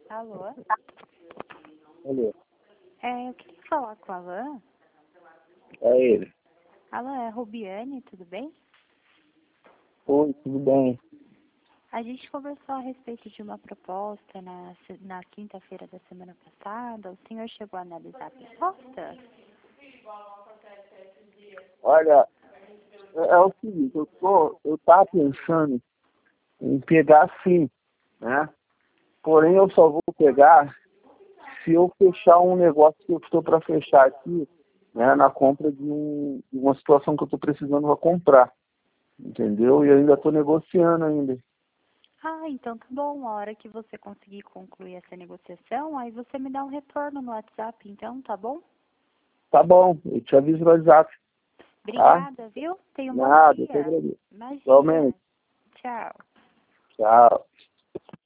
Alô? Alô, Eu queria falar com o Alan. é ele. Alan, é Rubiane, tudo bem? Oi, tudo bem? A gente conversou a respeito de uma proposta na quinta-feira da semana passada. O senhor chegou a analisar a proposta? Olha, é o seguinte, eu tava pensando em pegar sim, né? Porém, eu só vou pegar se eu fechar um negócio que eu estou para fechar aqui, né? Na compra de uma situação que eu estou precisando para comprar, entendeu? E eu ainda estou negociando ainda. Então tá bom. A hora que você conseguir concluir essa negociação, aí você me dá um retorno no WhatsApp, então, tá bom? Tá bom, eu te aviso no WhatsApp, tá? Obrigada, viu? Tenha um bom Nada, eu te dia. agradeço. Imagina. Igualmente. Tchau. Tchau.